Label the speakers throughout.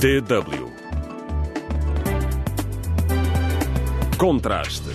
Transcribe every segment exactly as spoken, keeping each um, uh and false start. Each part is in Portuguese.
Speaker 1: D W Contraste.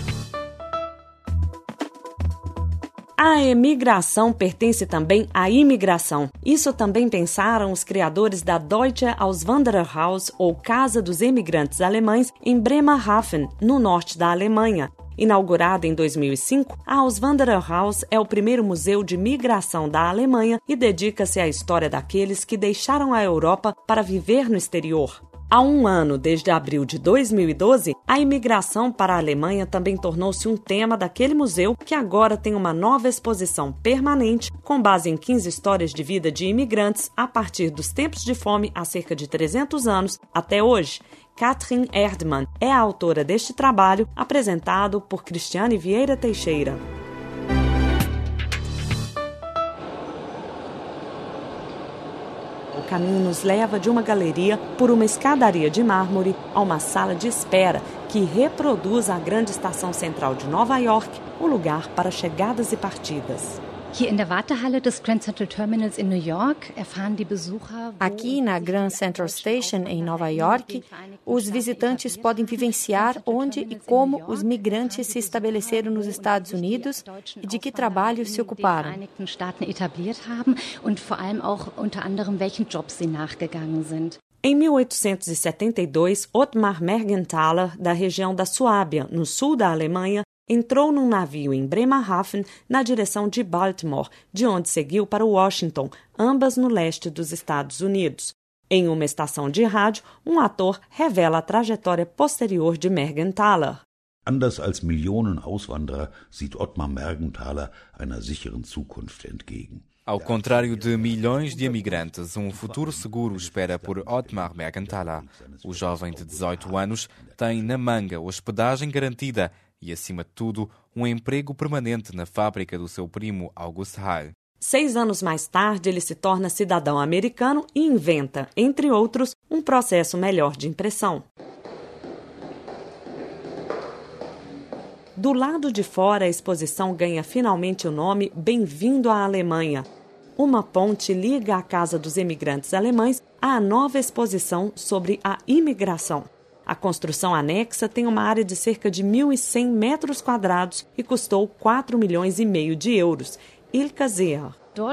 Speaker 2: A emigração pertence também à imigração. Isso também pensaram os criadores da Deutsche Auswandererhaus, ou Casa dos Emigrantes Alemães, em Bremerhaven, no norte da Alemanha. Inaugurada em dois mil e cinco, a Auswandererhaus é o primeiro museu de migração da Alemanha e dedica-se à história daqueles que deixaram a Europa para viver no exterior. Há um ano, desde abril de dois mil e doze, a imigração para a Alemanha também tornou-se um tema daquele museu, que agora tem uma nova exposição permanente com base em quinze histórias de vida de imigrantes a partir dos tempos de fome há cerca de trezentos anos até hoje. Katrin Erdmann é a autora deste trabalho, apresentado por Cristiane Vieira Teixeira. O caminho nos leva de uma galeria por uma escadaria de mármore a uma sala de espera que reproduz a grande estação central de Nova York, o lugar para chegadas e partidas.
Speaker 3: Aqui na Grand Central Station, em Nova York, os visitantes podem vivenciar onde e como os migrantes se estabeleceram nos Estados Unidos e de que trabalhos se ocuparam.
Speaker 2: Em mil oitocentos e setenta e dois, Ottmar Mergenthaler, da região da Suábia, no sul da Alemanha, entrou num navio em Bremerhaven na direção de Baltimore, de onde seguiu para Washington, ambas no leste dos Estados Unidos. Em uma estação de rádio, um ator revela a trajetória posterior de Mergenthaler.
Speaker 4: Anders als Millionen Auswanderer sieht Ottmar Mergenthaler einer sicheren Zukunft entgegen.
Speaker 5: Ao contrário de milhões de imigrantes, um futuro seguro espera por Ottmar Mergenthaler. O jovem de dezoito anos tem na manga hospedagem garantida e, acima de tudo, um emprego permanente na fábrica do seu primo August Heil.
Speaker 2: Seis anos mais tarde, ele se torna cidadão americano e inventa, entre outros, um processo melhor de impressão. Do lado de fora, a exposição ganha finalmente o nome Bem-vindo à Alemanha. Uma ponte liga a Casa dos Emigrantes Alemães à nova exposição sobre a imigração. A construção anexa tem uma área de cerca de mil e cem metros quadrados e custou quatro milhões e meio de euros. Ilka Seher.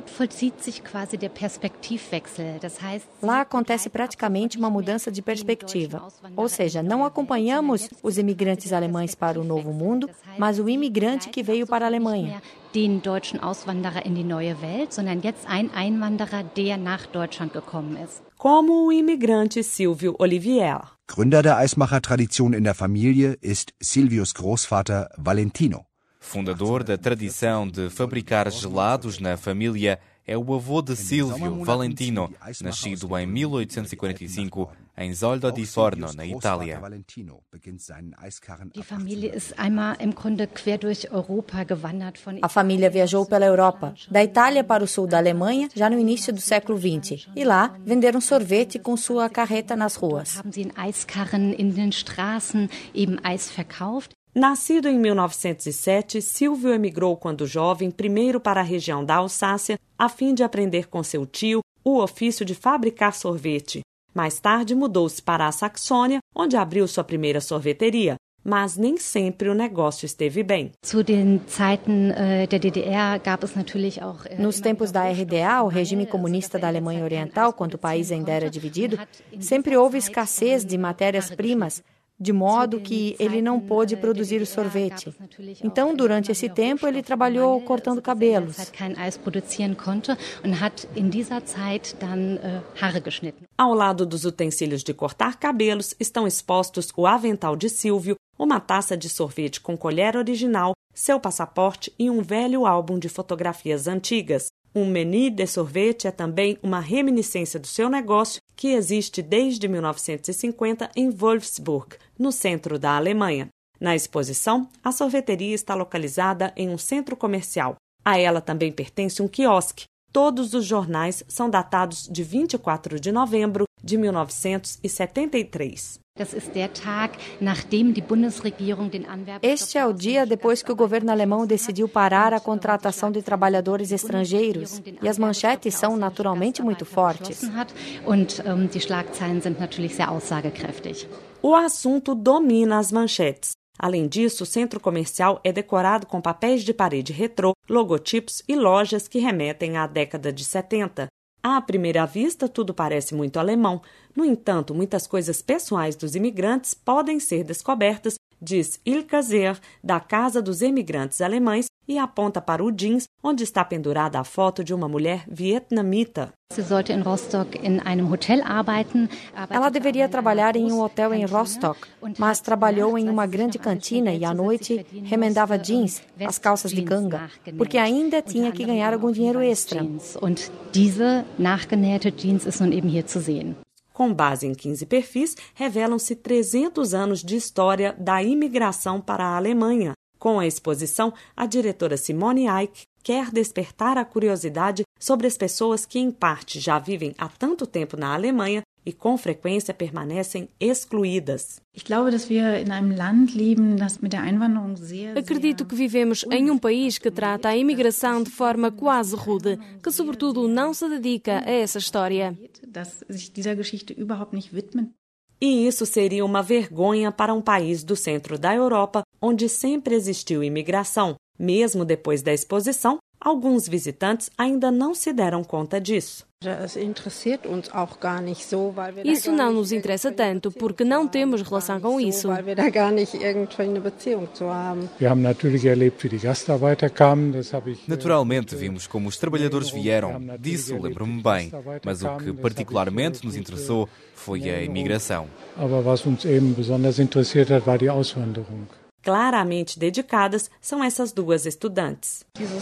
Speaker 3: Lá acontece praticamente uma mudança de perspectiva. Ou seja, não acompanhamos os imigrantes alemães para o Novo Mundo, mas o imigrante que veio para a Alemanha.
Speaker 6: Den deutschen Auswanderer in die neue Welt, sondern jetzt ein Einwanderer, der nach Deutschland gekommen ist.
Speaker 2: Como o imigrante Silvio Olivier.
Speaker 7: Gründer der Eismacher-Tradition in der Familie ist Silvios Großvater Valentino.
Speaker 5: Fundador da tradição de fabricar gelados na família é o avô de Silvio, Valentino, nascido em mil oitocentos e quarenta e cinco em Zoldo di Forno, na Itália.
Speaker 3: A família viajou pela Europa, da Itália para o sul da Alemanha, já no início do século vinte. E lá, venderam sorvete com sua carreta nas ruas.
Speaker 2: Nascido em mil novecentos e sete, Silvio emigrou quando jovem primeiro para a região da Alsácia, a fim de aprender com seu tio o ofício de fabricar sorvete. Mais tarde mudou-se para a Saxônia, onde abriu sua primeira sorveteria. Mas nem sempre o negócio esteve bem.
Speaker 3: Nos tempos da R D A, o regime comunista da Alemanha Oriental, quando o país ainda era dividido, sempre houve escassez de matérias-primas, de modo que ele não pôde produzir o sorvete. Então, durante esse tempo, ele trabalhou cortando cabelos.
Speaker 2: Ao lado dos utensílios de cortar cabelos estão expostos o avental de Silvio, uma taça de sorvete com colher original, seu passaporte e um velho álbum de fotografias antigas. Um menu de sorvete é também uma reminiscência do seu negócio, que existe desde mil novecentos e cinquenta em Wolfsburg, no centro da Alemanha. Na exposição, a sorveteria está localizada em um centro comercial. A ela também pertence um quiosque. Todos os jornais são datados de vinte e quatro de novembro de mil novecentos e setenta e três.
Speaker 3: Este é o dia depois que o governo alemão decidiu parar a contratação de trabalhadores estrangeiros. E as manchetes são naturalmente muito fortes.
Speaker 2: O assunto domina as manchetes. Além disso, o centro comercial é decorado com papéis de parede retrô, logotipos e lojas que remetem à década de setenta. À primeira vista, tudo parece muito alemão. No entanto, muitas coisas pessoais dos imigrantes podem ser descobertas, diz Ilka Zehr, da Casa dos Emigrantes Alemães, e aponta para o jeans, onde está pendurada a foto de uma mulher vietnamita.
Speaker 3: Ela deveria trabalhar em um hotel em Rostock, mas trabalhou em uma grande cantina e à noite remendava jeans, as calças de ganga, porque ainda tinha que ganhar algum dinheiro extra.
Speaker 2: Com base em quinze perfis, revelam-se trezentos anos de história da imigração para a Alemanha. Com a exposição, a diretora Simone Eich quer despertar a curiosidade sobre as pessoas que, em parte, já vivem há tanto tempo na Alemanha e, com frequência, permanecem excluídas.
Speaker 1: Acredito que vivemos em um país que trata a imigração de forma quase rude, que, sobretudo, não se dedica a essa história.
Speaker 2: E isso seria uma vergonha para um país do centro da Europa, onde sempre existiu imigração. Mesmo depois da exposição, alguns visitantes ainda não se deram conta disso.
Speaker 1: Isso não nos interessa tanto, porque não temos relação com isso.
Speaker 5: Naturalmente, vimos como os trabalhadores vieram. Disso lembro-me bem. Mas o que particularmente nos interessou foi a imigração.
Speaker 2: Claramente dedicadas são essas duas estudantes.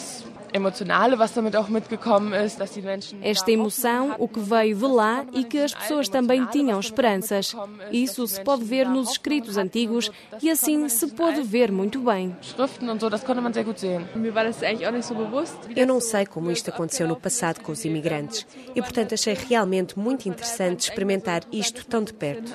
Speaker 1: Esta emoção, o que veio de lá e que as pessoas também tinham esperanças. Isso se pode ver nos escritos antigos e assim se pode ver muito bem.
Speaker 8: Eu não sei como isto aconteceu no passado com os imigrantes e, portanto, achei realmente muito interessante experimentar isto tão de perto.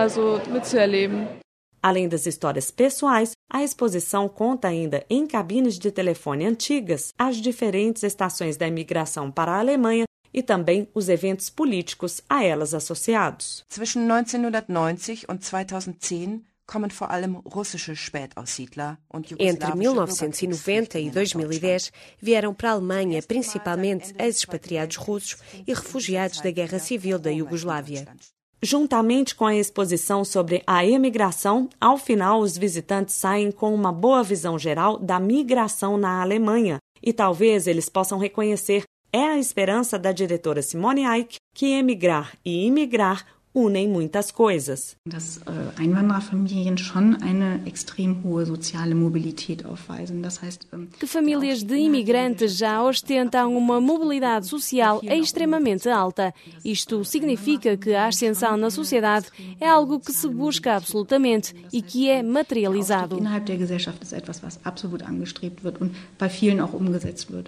Speaker 2: Além das histórias pessoais, a exposição conta ainda em cabines de telefone antigas as diferentes estações da imigração para a Alemanha e também os eventos políticos a elas associados.
Speaker 9: Zwischen neunzehnhundertneunzig und zweitausendzehn kommen vor allem russische Spätaussiedler und
Speaker 8: Entre mil novecentos e noventa e dois mil e dez vieram para a Alemanha principalmente ex-expatriados russos e refugiados da Guerra Civil da Iugoslávia.
Speaker 2: Juntamente com a exposição sobre a emigração, ao final os visitantes saem com uma boa visão geral da migração na Alemanha e talvez eles possam reconhecer, é a esperança da diretora Simone Eich, que emigrar e imigrar unem muitas coisas.
Speaker 10: Dass Einwandererfamilien schon eine extrem hohe soziale Mobilität aufweisen. Das heißt,
Speaker 1: que famílias de imigrantes já ostentam uma mobilidade social extremamente alta. Isto significa que a ascensão na sociedade é algo que se busca absolutamente e que é materializado.
Speaker 10: Innerhalb der Gesellschaft ist etwas, was absolut angestrebt wird und bei vielen auch umgesetzt wird.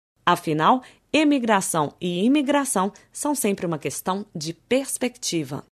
Speaker 2: Afinal, emigração e imigração são sempre uma questão de perspectiva.